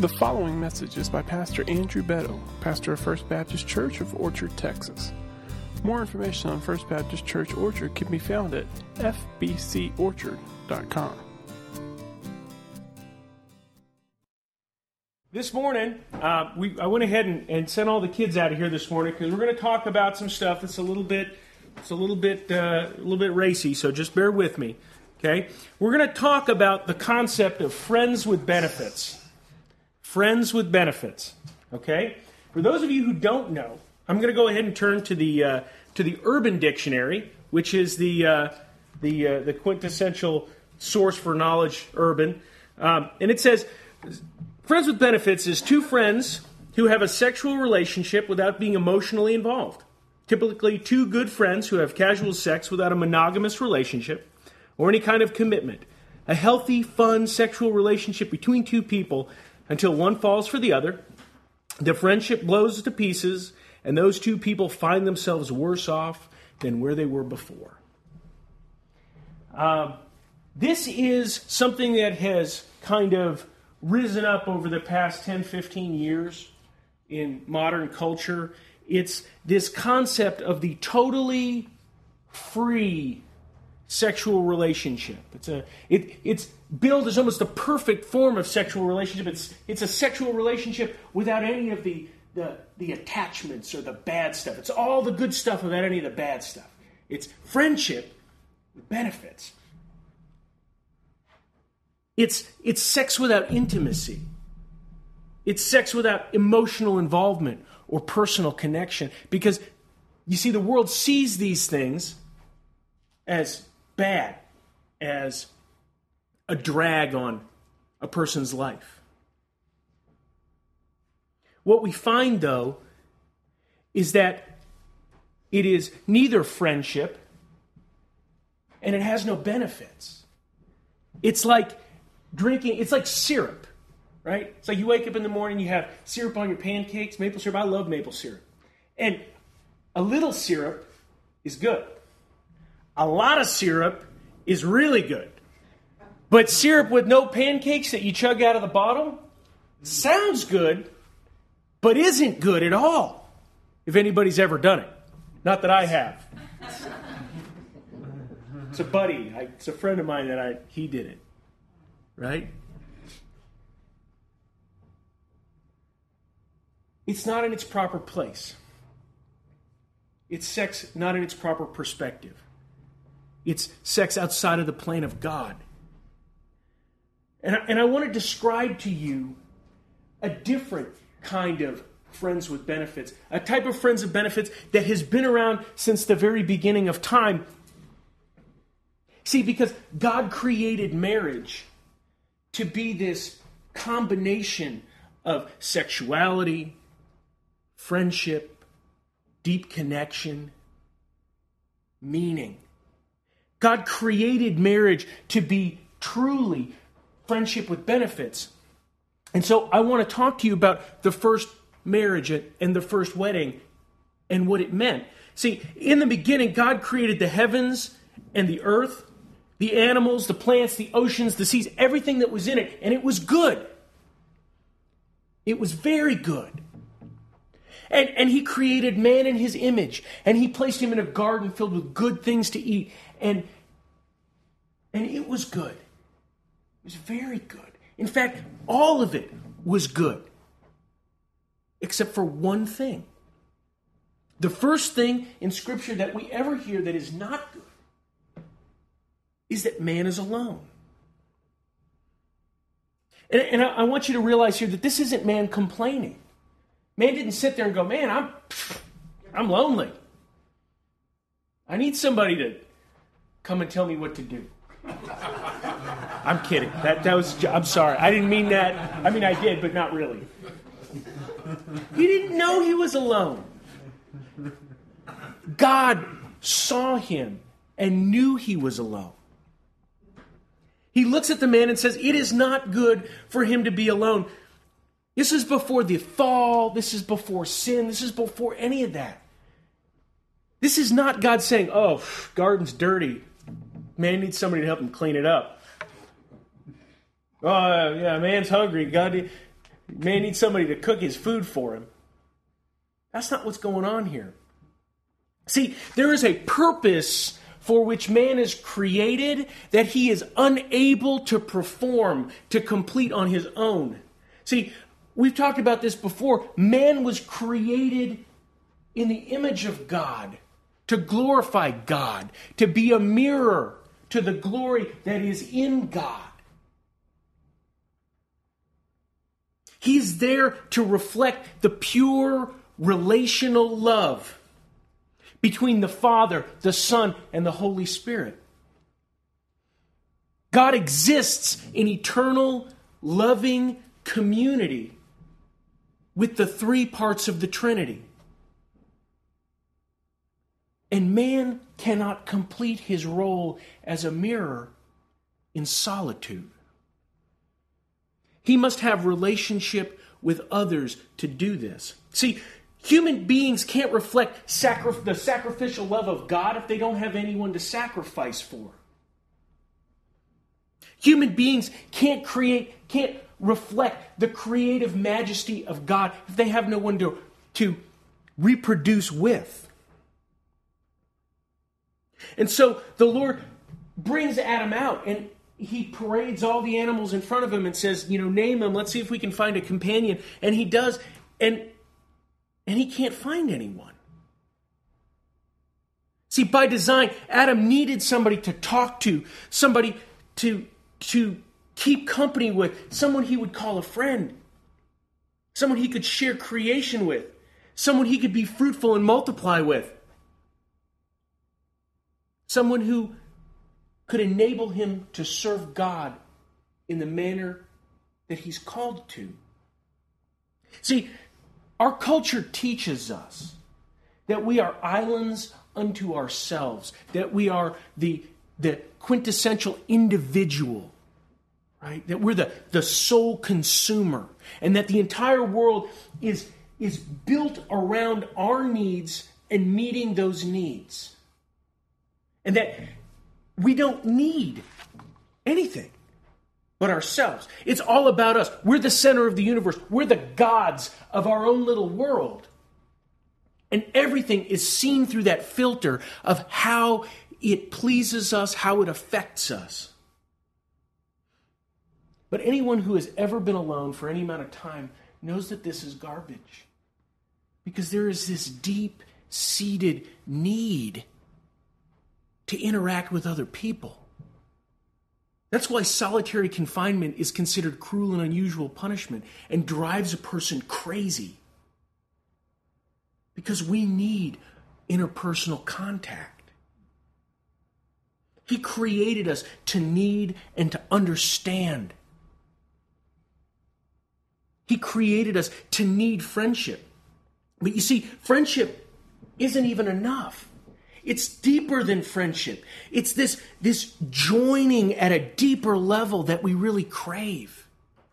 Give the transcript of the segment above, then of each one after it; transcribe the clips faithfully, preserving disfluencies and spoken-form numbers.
The following message is by Pastor Andrew Beto, pastor of First Baptist Church of Orchard, Texas. More information on First Baptist Church Orchard can be found at f b c orchard dot com. This morning, uh, we I went ahead and, and sent all the kids out of here this morning because we're going to talk about some stuff that's a little bit, it's a little bit, uh, a little bit racy. So just bear with me, okay? We're going to talk about the concept of friends with benefits. Friends with benefits, okay? For those of you who don't know, I'm going to go ahead and turn to the uh, to the Urban Dictionary, which is the uh, the uh, the quintessential source for knowledge. Urban, um, and it says. Friends with benefits is two friends who have a sexual relationship without being emotionally involved. Typically, two good friends who have casual sex without a monogamous relationship or any kind of commitment. A healthy, fun sexual relationship between two people until one falls for the other. The friendship blows to pieces, and those two people find themselves worse off than where they were before. Uh, this is something that has kind of risen up over the past ten, fifteen years in modern culture. It's this concept of the totally free sexual relationship. It's a it it's billed as almost the perfect form of sexual relationship. It's it's a sexual relationship without any of the the, the attachments or the bad stuff. It's all the good stuff without any of the bad stuff. It's friendship with benefits. It's it's sex without intimacy. It's sex without emotional involvement or personal connection. Because, you see, the world sees these things as bad, as a drag on a person's life. What we find, though, is that it is neither friendship and it has no benefits. It's like drinking, it's like syrup, right? It's like you wake up in the morning, you have syrup on your pancakes, maple syrup. I love maple syrup. And a little syrup is good. A lot of syrup is really good. But syrup with no pancakes that you chug out of the bottle sounds good, but isn't good at all, if anybody's ever done it. Not that I have. It's a buddy. I, it's a friend of mine that I he did it. Right? It's not in its proper place. It's sex not in its proper perspective. It's sex outside of the plane of God. And I, and I want to describe to you a different kind of friends with benefits, a type of friends with benefits that has been around since the very beginning of time. See, because God created marriage to be this combination of sexuality, friendship, deep connection, meaning. God created marriage to be truly friendship with benefits. And so I want to talk to you about the first marriage and the first wedding and what it meant. See, in the beginning, God created the heavens and the earth, the animals, the plants, the oceans, the seas, everything that was in it, and it was good. It was very good. And, and he created man in his image, and he placed him in a garden filled with good things to eat, and, and it was good. It was very good. In fact, all of it was good, except for one thing. The first thing in Scripture that we ever hear that is not good is that man is alone. And, and I, I want you to realize here that this isn't man complaining. Man didn't sit there and go, man, I'm, I'm lonely. I need somebody to come and tell me what to do. I'm kidding. That, that was, I'm sorry. I didn't mean that. I mean, I did, but not really. He didn't know he was alone. God saw him and knew he was alone. He looks at the man and says, it is not good for him to be alone. This is before the fall. This is before sin. This is before any of that. This is not God saying, oh, garden's dirty. Man needs somebody to help him clean it up. Oh, yeah, man's hungry. God, Man needs somebody to cook his food for him. That's not what's going on here. See, there is a purpose for which man is created that he is unable to perform, to complete on his own. See, we've talked about this before. Man was created in the image of God, to glorify God, to be a mirror to the glory that is in God. He's there to reflect the pure relational love between the Father, the Son, and the Holy Spirit. God exists in eternal, loving community with the three parts of the Trinity. And man cannot complete his role as a mirror in solitude. He must have relationship with others to do this. See, human beings can't reflect sacri- the sacrificial love of God if they don't have anyone to sacrifice for. Human beings can't create, can't reflect the creative majesty of God if they have no one to, to reproduce with. And so the Lord brings Adam out, and he parades all the animals in front of him and says, you know, name them. Let's see if we can find a companion. And he does, and, and he can't find anyone. See, by design, Adam needed somebody to talk to, somebody to, to keep company with, someone he would call a friend, someone he could share creation with, someone he could be fruitful and multiply with, someone who could enable him to serve God in the manner that he's called to. See, our culture teaches us that we are islands unto ourselves, that we are the, the quintessential individual, right? That we're the, the sole consumer, and that the entire world is, is built around our needs and meeting those needs. And that we don't need anything but ourselves. It's all about us. We're the center of the universe. We're the gods of our own little world. And everything is seen through that filter of how it pleases us, how it affects us. But anyone who has ever been alone for any amount of time knows that this is garbage. Because there is this deep-seated need to interact with other people. That's why solitary confinement is considered cruel and unusual punishment and drives a person crazy. Because we need interpersonal contact. He created us to need and to understand. He created us to need friendship. But you see, friendship isn't even enough. It's deeper than friendship. It's this, this joining at a deeper level that we really crave.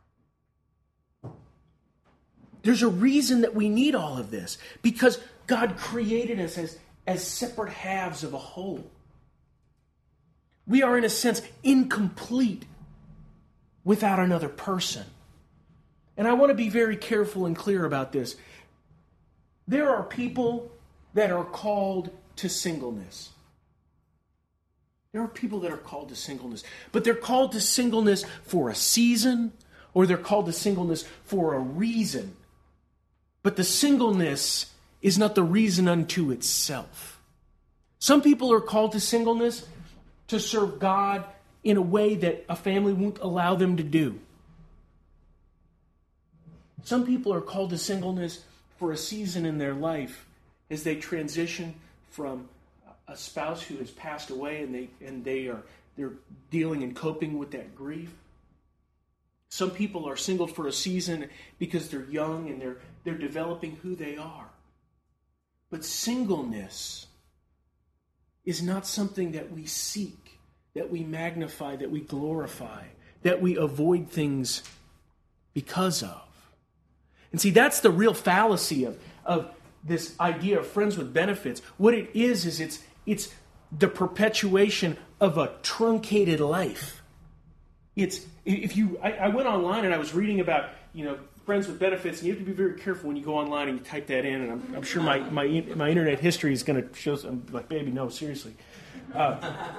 There's a reason that we need all of this. Because God created us as, as separate halves of a whole. We are, in a sense, incomplete without another person. And I want to be very careful and clear about this. There are people that are called to singleness. There are people that are called to singleness, but they're called to singleness for a season, or they're called to singleness for a reason. But the singleness is not the reason unto itself. Some people are called to singleness to serve God in a way that a family won't allow them to do. Some people are called to singleness for a season in their life as they transition from a spouse who has passed away, and they and they are they're dealing and coping with that grief. Some people are single for a season because they're young and they're they're developing who they are. But singleness is not something that we seek, that we magnify, that we glorify, that we avoid things because of. And see, that's the real fallacy of of this idea of friends with benefits. What it is, is it's it's the perpetuation of a truncated life. it's, if you, I, I went online and I was reading about, you know, friends with benefits, and you have to be very careful when you go online and you type that in, and I'm, I'm sure my, my my internet history is going to show some, like, baby, no, seriously. Uh,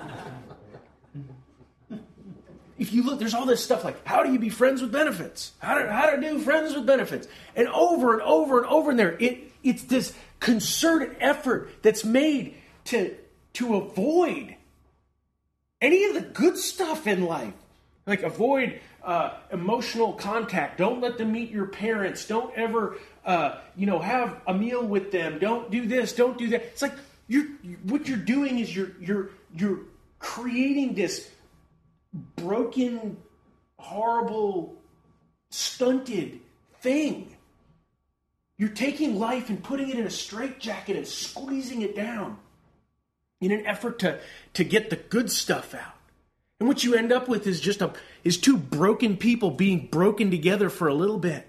if you look, there's all this stuff like, how do you be friends with benefits? How to, how to do friends with benefits? And over and over and over in there, it it's this concerted effort that's made to to avoid any of the good stuff in life. Like avoid uh, emotional contact. Don't let them meet your parents. Don't ever, uh, you know, have a meal with them. Don't do this. Don't do that. It's like you're what you're doing is you're you're you're creating this broken, horrible, stunted thing. You're taking life and putting it in a straitjacket and squeezing it down in an effort to to get the good stuff out. And what you end up with is just a is two broken people being broken together for a little bit.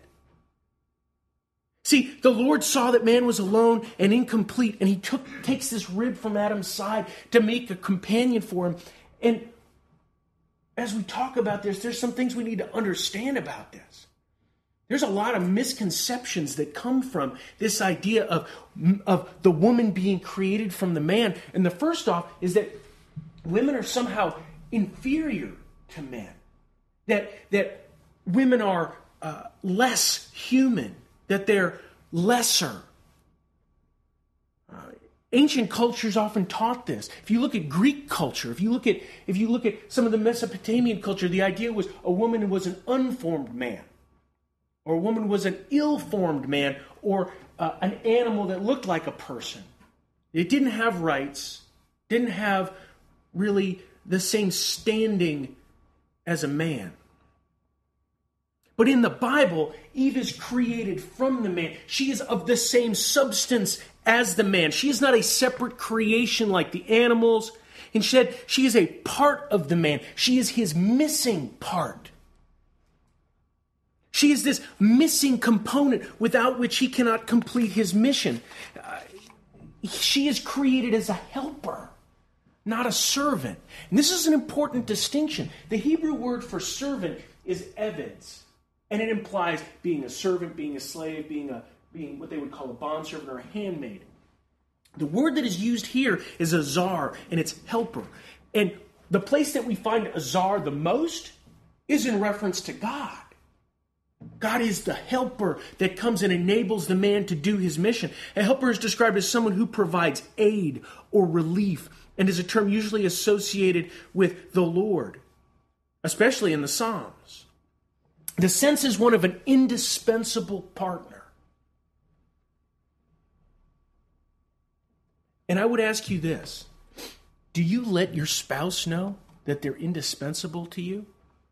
See, the Lord saw that man was alone and incomplete, and he took takes this rib from Adam's side to make a companion for him. And as we talk about this, there's some things we need to understand about this. There's a lot of misconceptions that come from this idea of, of the woman being created from the man. And the first off is that women are somehow inferior to men. That, that women are uh, less human. That they're lesser. Uh, ancient cultures often taught this. If you look at Greek culture, if you look at if you look at some of the Mesopotamian culture, the idea was a woman was an unformed man, or a woman was an ill-formed man, or uh, an animal that looked like a person. It didn't have rights, didn't have really the same standing as a man. But in the Bible, Eve is created from the man. She is of the same substance as the man. She is not a separate creation like the animals. Instead, she is a part of the man. She is his missing part. She is this missing component without which he cannot complete his mission. Uh, she is created as a helper, not a servant. And this is an important distinction. The Hebrew word for servant is eved, and it implies being a servant, being a slave, being a being what they would call a bondservant or a handmaid. The word that is used here is azar, and it's helper. And the place that we find azar the most is in reference to God. God is the helper that comes and enables the man to do his mission. A helper is described as someone who provides aid or relief, and is a term usually associated with the Lord, especially in the Psalms. The sense is one of an indispensable partner. And I would ask you this: do you let your spouse know that they're indispensable to you?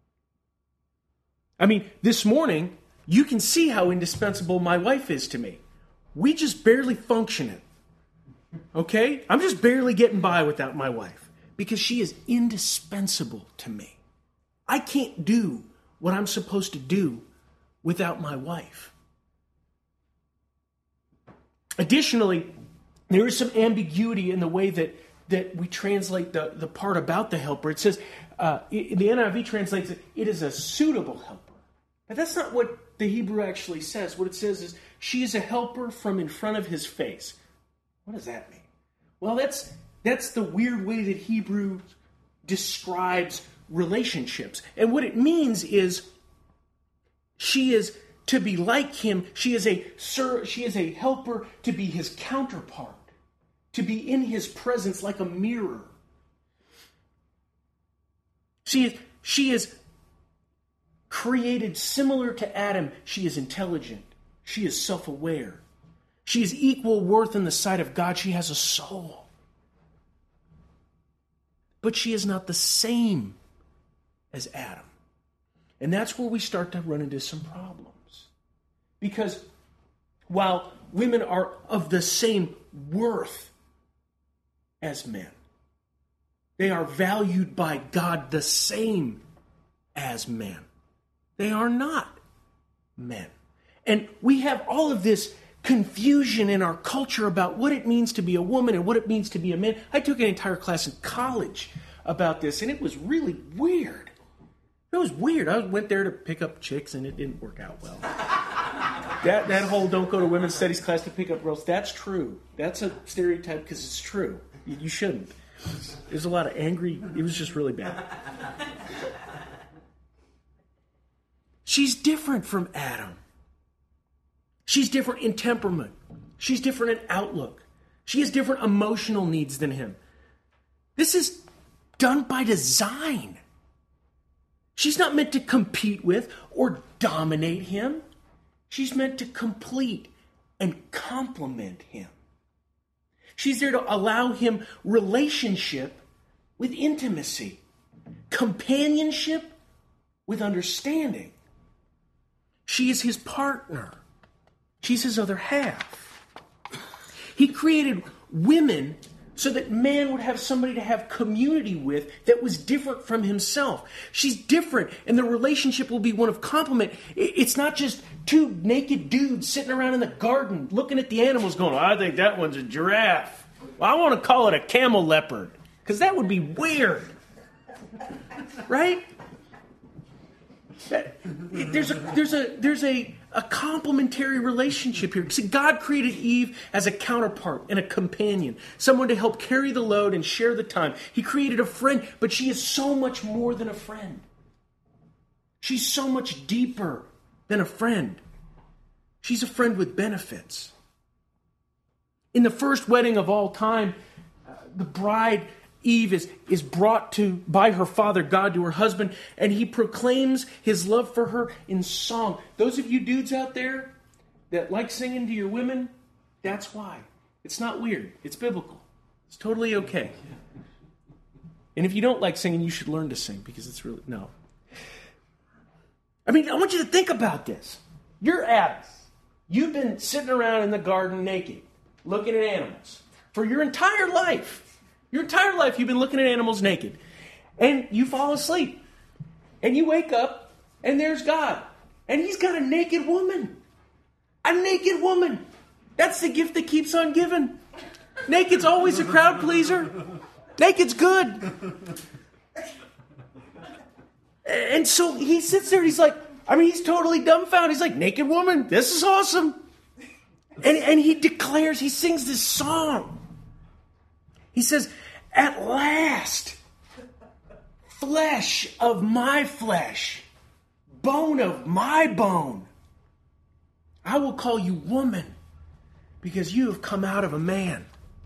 I mean, this morning, you can see how indispensable my wife is to me. We just barely function it. Okay? I'm just barely getting by without my wife because she is indispensable to me. I can't do what I'm supposed to do without my wife. Additionally, there is some ambiguity in the way that, that we translate the, the part about the helper. It says, uh, in the N I V translates it, it is a suitable helper. But that's not what the Hebrew actually says. What it says is, she is a helper from in front of his face. What does that mean? Well, that's that's the weird way that Hebrew describes relationships. And what it means is, she is to be like him. She is a sir, she is a helper to be his counterpart, to be in his presence like a mirror. She is, she is created similar to Adam. She is intelligent. She is self-aware. She is equal worth in the sight of God. She has a soul. But she is not the same as Adam. And that's where we start to run into some problems. Because while women are of the same worth as men, they are valued by God the same as men. They are not men. And we have all of this confusion in our culture about what it means to be a woman and what it means to be a man. I took an entire class in college about this, and it was really weird. It was weird. I went there to pick up chicks, and it didn't work out well. that that whole don't go to women's studies class to pick up girls, that's true. That's a stereotype because it's true. You, you shouldn't. There's a lot of angry... It was just really bad. She's different from Adam. She's different in temperament. She's different in outlook. She has different emotional needs than him. This is done by design. She's not meant to compete with or dominate him. She's meant to complete and complement him. She's there to allow him relationship with intimacy, companionship with understanding. She is his partner. She's his other half. He created women so that man would have somebody to have community with that was different from himself. She's different, and the relationship will be one of complement. It's not just two naked dudes sitting around in the garden looking at the animals going, I think that one's a giraffe. Well, I want to call it a camel leopard, because that would be weird. Right? That, there's a there's a there's a, a complementary relationship here. See, God created Eve as a counterpart and a companion, someone to help carry the load and share the time. He created a friend, but she is so much more than a friend. She's so much deeper than a friend. She's a friend with benefits. In the first wedding of all time, uh, the bride Eve is, is brought to by her father God to her husband, and he proclaims his love for her in song. Those of you dudes out there that like singing to your women, that's why. It's not weird. It's biblical. It's totally okay. And if you don't like singing, you should learn to sing, because it's really, no. I mean, I want you to think about this. You're Adam. You've been sitting around in the garden naked, looking at animals for your entire life. Your entire life you've been looking at animals naked. And you fall asleep. And you wake up, and there's God. And he's got a naked woman. A naked woman. That's the gift that keeps on giving. Naked's always a crowd pleaser. Naked's good. And so he sits there, and he's like, I mean, he's totally dumbfounded. He's like, naked woman, this is awesome. And, and he declares, he sings this song. He says, at last, flesh of my flesh, bone of my bone, I will call you woman, because you have come out of a man.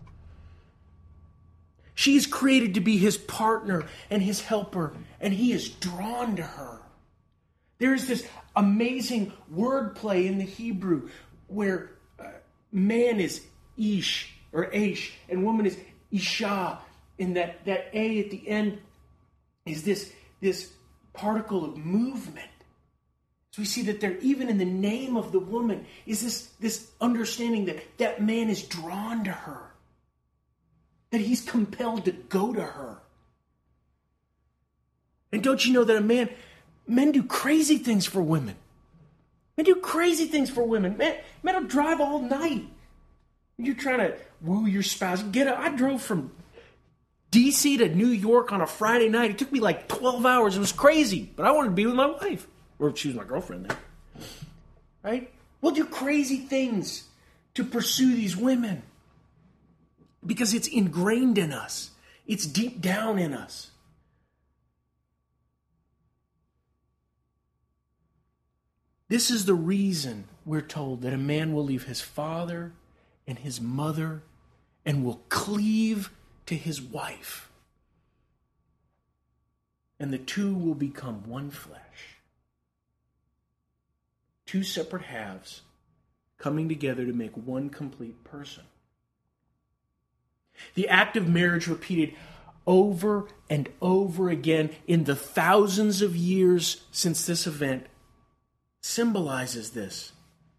She is created to be his partner and his helper, and he is drawn to her. There is this amazing wordplay in the Hebrew where uh, man is ish or aish, and woman is Isha, and that, that A at the end is this, this particle of movement. So we see that there, even in the name of the woman, is this, this understanding that that man is drawn to her. That he's compelled to go to her. And don't you know that a man, men do crazy things for women. Men do crazy things for women. Men, men will drive all night. You're trying to woo your spouse. Get up. I drove from D C to New York on a Friday night. It took me like twelve hours. It was crazy. But I wanted to be with my wife. Or she was my girlfriend then. Right? We'll do crazy things to pursue these women. Because it's ingrained in us. It's deep down in us. This is the reason we're told that a man will leave his father and his mother and will cleave to his wife. And the two will become one flesh. Two separate halves coming together to make one complete person. The act of marriage repeated over and over again in the thousands of years since this event symbolizes this.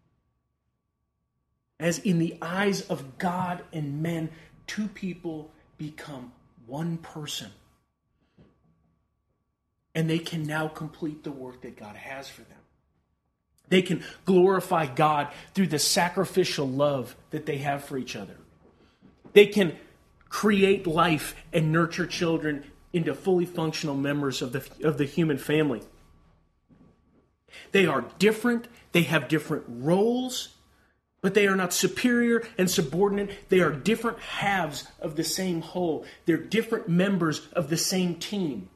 As in the eyes of God and men, two people become one person. And they can now complete the work that God has for them. They can glorify God through the sacrificial love that they have for each other. They can create life and nurture children into fully functional members of the, of the human family. They are different. They have different roles, but they are not superior and subordinate. They are different halves of the same whole. They're different members of the same team.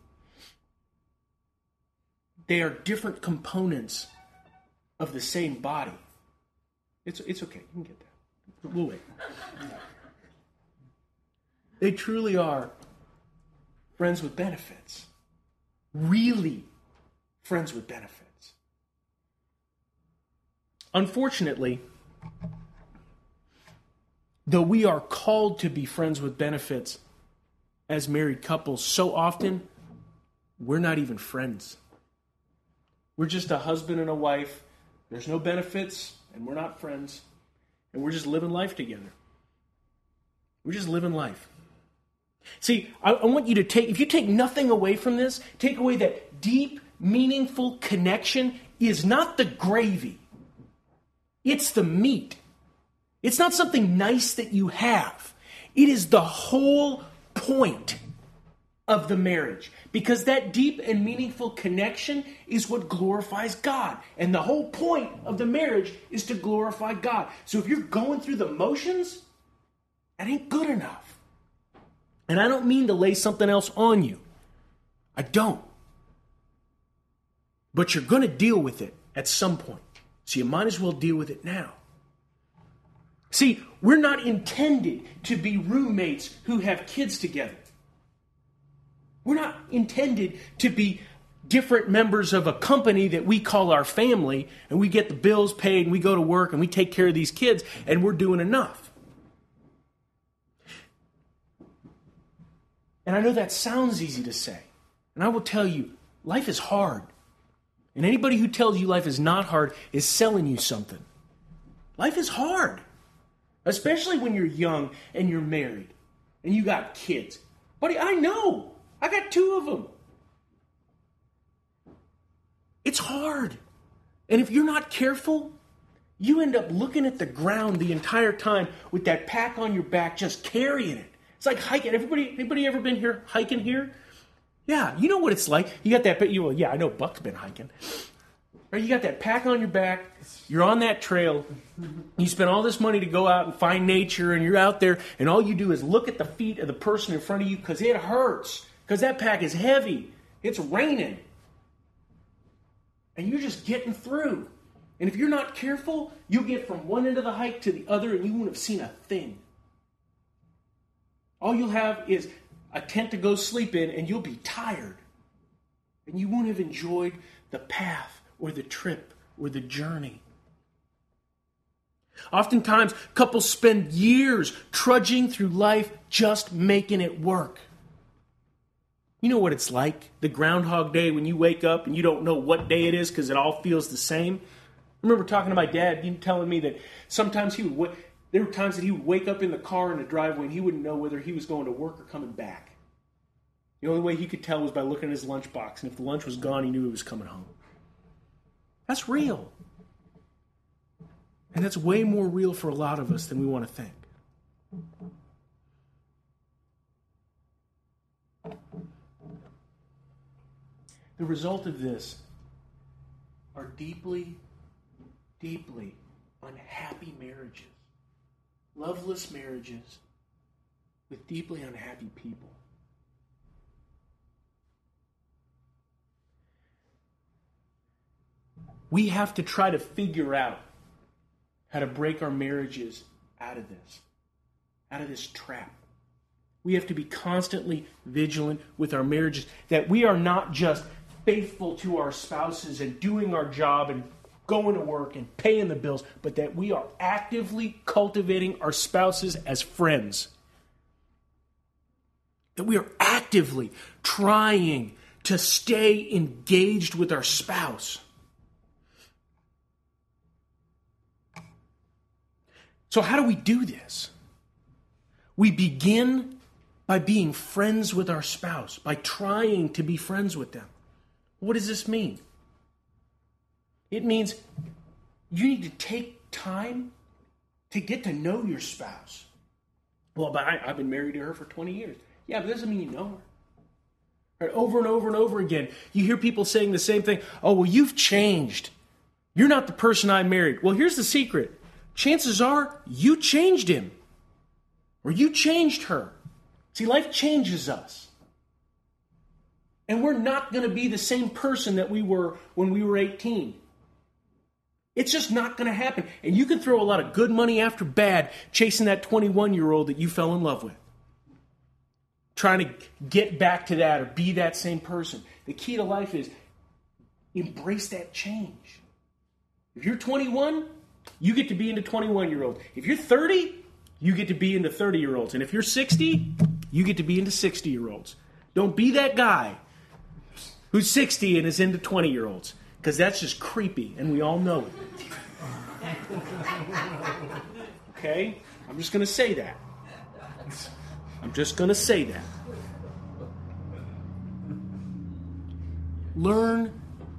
They are different components of the same body. It's, it's okay. You can get that. We'll wait. They truly are friends with benefits. Really friends with benefits. Unfortunately, though we are called to be friends with benefits as married couples, so often we're not even friends. We're just a husband and a wife. There's no benefits, and we're not friends. And we're just living life together. We're just living life. See, I, I want you to take, if you take nothing away from this, take away that deep, meaningful connection is not the gravy. It's the meat. It's not something nice that you have. It is the whole point of the marriage. Because that deep and meaningful connection is what glorifies God. And the whole point of the marriage is to glorify God. So if you're going through the motions, that ain't good enough. And I don't mean to lay something else on you. I don't. But you're going to deal with it at some point. So you might as well deal with it now. See, we're not intended to be roommates who have kids together. We're not intended to be different members of a company that we call our family, and we get the bills paid, and we go to work, and we take care of these kids, and we're doing enough. And I know that sounds easy to say. And I will tell you, life is hard. And anybody who tells you life is not hard is selling you something. Life is hard. Especially when you're young and you're married and you got kids. Buddy, I know. I got two of them. It's hard. And if you're not careful, you end up looking at the ground the entire time with that pack on your back, just carrying it. It's like hiking. Everybody, anybody ever been here hiking here? Yeah, you know what it's like. You got that, you well, yeah, I know Buck's been hiking. Right, you got that pack on your back. You're on that trail. You spend all this money to go out and find nature, and you're out there, and all you do is look at the feet of the person in front of you because it hurts. Because that pack is heavy. It's raining. And you're just getting through. And if you're not careful, you'll get from one end of the hike to the other, and you won't have seen a thing. All you'll have is a tent to go sleep in, and you'll be tired. And you won't have enjoyed the path or the trip or the journey. Oftentimes, couples spend years trudging through life just making it work. You know what it's like, the Groundhog Day when you wake up and you don't know what day it is because it all feels the same. I remember talking to my dad, he telling me that sometimes he would... There were times that he would wake up in the car in the driveway and he wouldn't know whether he was going to work or coming back. The only way he could tell was by looking at his lunchbox, and if the lunch was gone, he knew he was coming home. That's real. And that's way more real for a lot of us than we want to think. The result of this are deeply, deeply unhappy marriages. Loveless marriages with deeply unhappy people. We have to try to figure out how to break our marriages out of this, out of this trap. We have to be constantly vigilant with our marriages, that we are not just faithful to our spouses and doing our job and going to work and paying the bills, but that we are actively cultivating our spouses as friends. That we are actively trying to stay engaged with our spouse. So how do we do this? We begin by being friends with our spouse, by trying to be friends with them. What does this mean? It means you need to take time to get to know your spouse. Well, but I, I've been married to her for twenty years. Yeah, but that doesn't mean you know her. Right? Over and over and over again, you hear people saying the same thing. Oh, well, you've changed. You're not the person I married. Well, here's the secret. Chances are you changed him. Or you changed her. See, life changes us. And we're not going to be the same person that we were when we were eighteen. It's just not going to happen. And you can throw a lot of good money after bad chasing that twenty-one-year-old that you fell in love with. Trying to get back to that or be that same person. The key to life is embrace that change. If you're twenty-one, you get to be into twenty-one-year-olds. If you're thirty, you get to be into thirty-year-olds. And if you're sixty, you get to be into sixty-year-olds. Don't be that guy who's sixty and is into twenty-year-olds. Because that's just creepy, and we all know it. Okay? I'm just going to say that. I'm just going to say that. Learn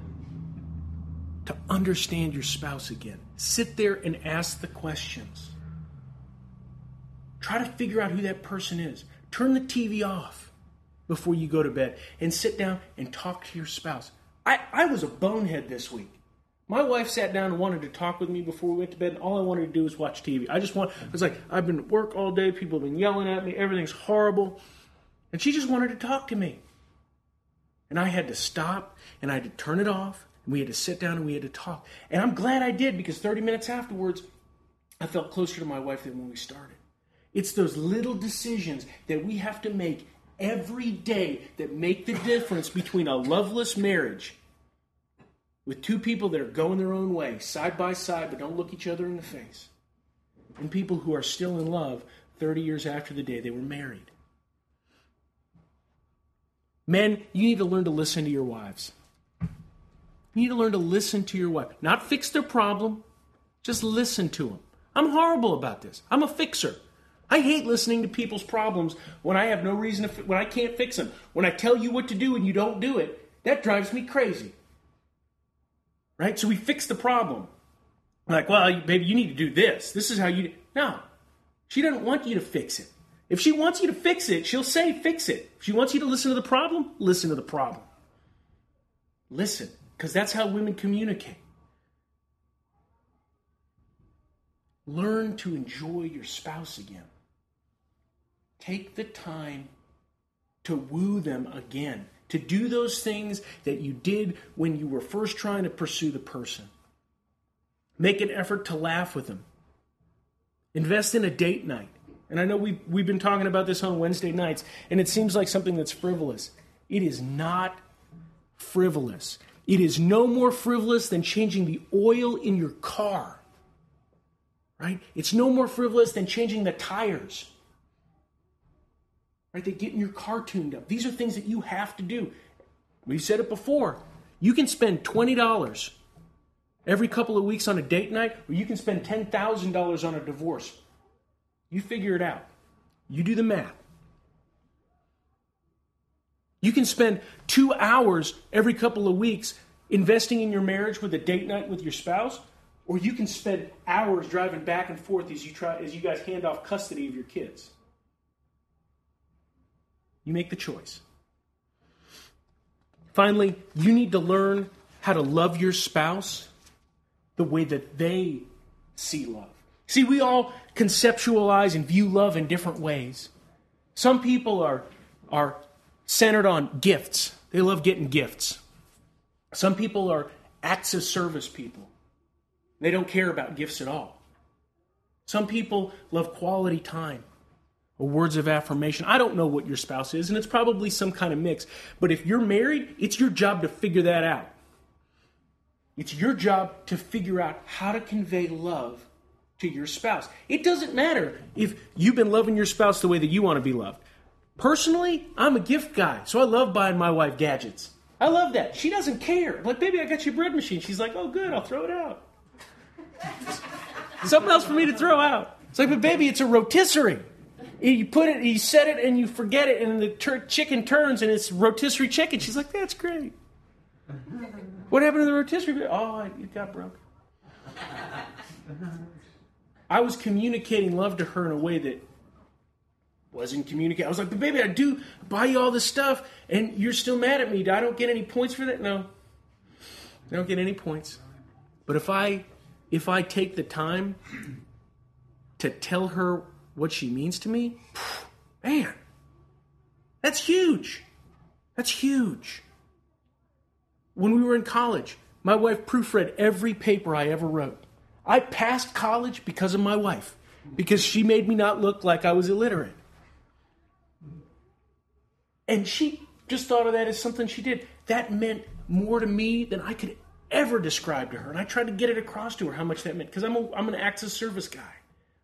to understand your spouse again. Sit there and ask the questions. Try to figure out who that person is. Turn the T V off before you go to bed and sit down and talk to your spouse. I, I was a bonehead this week. My wife sat down and wanted to talk with me before we went to bed, and all I wanted to do was watch T V. I just want, I was like, I've been at work all day, people have been yelling at me, everything's horrible. And she just wanted to talk to me. And I had to stop, and I had to turn it off, and we had to sit down and we had to talk. And I'm glad I did, because thirty minutes afterwards, I felt closer to my wife than when we started. It's those little decisions that we have to make every day that make the difference between a loveless marriage with two people that are going their own way, side by side, but don't look each other in the face, and people who are still in love thirty years after the day they were married. Men, you need to learn to listen to your wives. You need to learn to listen to your wife. Not fix their problem, just listen to them. I'm horrible about this. I'm a fixer. I hate listening to people's problems when I have no reason to, when I can't fix them. When I tell you what to do and you don't do it, that drives me crazy. Right? So we fix the problem. Like, well, baby, you need to do this. This is how you do. No. She doesn't want you to fix it. If she wants you to fix it, she'll say fix it. If she wants you to listen to the problem, listen to the problem. Listen, because that's how women communicate. Learn to enjoy your spouse again. Take the time to woo them again, to do those things that you did when you were first trying to pursue the person. Make an effort to laugh with them. Invest in a date night. And I know we've, we've been talking about this on Wednesday nights, and it seems like something that's frivolous. It is not frivolous. It is no more frivolous than changing the oil in your car. Right? It's no more frivolous than changing the tires. Right? They get in your car tuned up. These are things that you have to do. We've said it before. You can spend twenty dollars every couple of weeks on a date night, or you can spend ten thousand dollars on a divorce. You figure it out. You do the math. You can spend two hours every couple of weeks investing in your marriage with a date night with your spouse, or you can spend hours driving back and forth as you try as you guys hand off custody of your kids. You make the choice. Finally, you need to learn how to love your spouse the way that they see love. See, we all conceptualize and view love in different ways. Some people are, are centered on gifts. They love getting gifts. Some people are acts of service people. They don't care about gifts at all. Some people love quality time or words of affirmation. I don't know what your spouse is, and it's probably some kind of mix. But if you're married, it's your job to figure that out. It's your job to figure out how to convey love to your spouse. It doesn't matter if you've been loving your spouse the way that you want to be loved. Personally, I'm a gift guy, so I love buying my wife gadgets. I love that. She doesn't care. I'm like, baby, I got you a bread machine. She's like, oh, good, I'll throw it out. Something else for me to throw out. It's like, but baby, it's a rotisserie. You put it, you set it, and you forget it, and the tur- chicken turns, and it's rotisserie chicken. She's like, that's great. What happened to the rotisserie? Oh, it got broke. I was communicating love to her in a way that Wasn't communicating. I was like, but baby, I do buy you all this stuff, and you're still mad at me. I don't get any points for that? No. I don't get any points. But if I if I take the time to tell her what she means to me, man, that's huge. That's huge. When we were in college, my wife proofread every paper I ever wrote. I passed college because of my wife, because she made me not look like I was illiterate. And she just thought of that as something she did. That meant more to me than I could ever describe to her. And I tried to get it across to her how much that meant, because I'm, a, I'm an acts of service guy.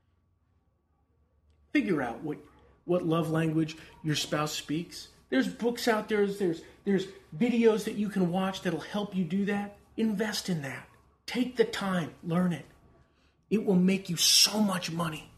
Figure out what, what love language your spouse speaks. There's books out there. There's, there's videos that you can watch that'll help you do that. Invest in that. Take the time. Learn it. It will make you so much money.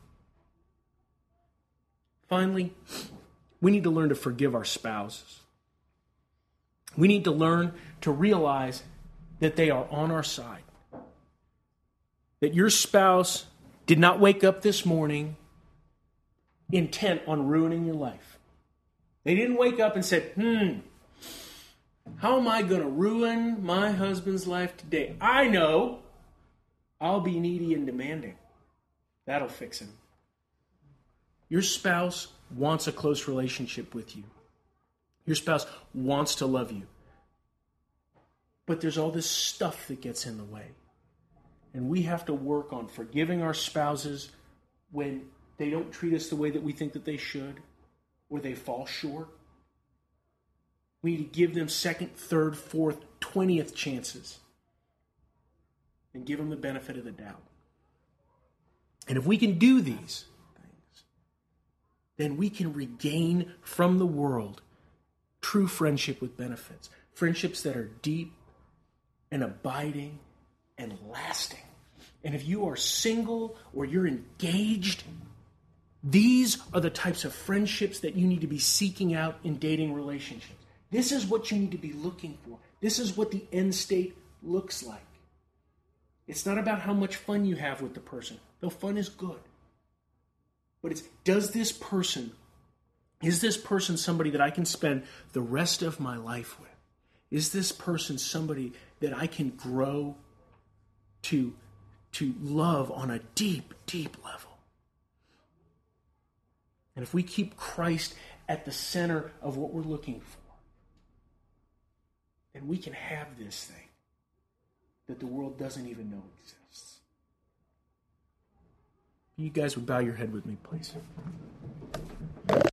Finally, we need to learn to forgive our spouses. We need to learn to realize that they are on our side. That your spouse did not wake up this morning intent on ruining your life. They didn't wake up and said, hmm, how am I going to ruin my husband's life today? I know I'll be needy and demanding. That'll fix him. Your spouse wants a close relationship with you. Your spouse wants to love you. But there's all this stuff that gets in the way. And we have to work on forgiving our spouses when they don't treat us the way that we think that they should, or they fall short. We need to give them second, third, fourth, twentieth chances and give them the benefit of the doubt. And if we can do these things, then we can regain from the world true friendship with benefits. Friendships that are deep and abiding and lasting. And if you are single or you're engaged, these are the types of friendships that you need to be seeking out in dating relationships. This is what you need to be looking for. This is what the end state looks like. It's not about how much fun you have with the person, though fun is good. But it's, does this person, is this person somebody that I can spend the rest of my life with? Is this person somebody that I can grow to, to love on a deep, deep level? And if we keep Christ at the center of what we're looking for, then we can have this thing that the world doesn't even know exists. You guys would bow your head with me, please.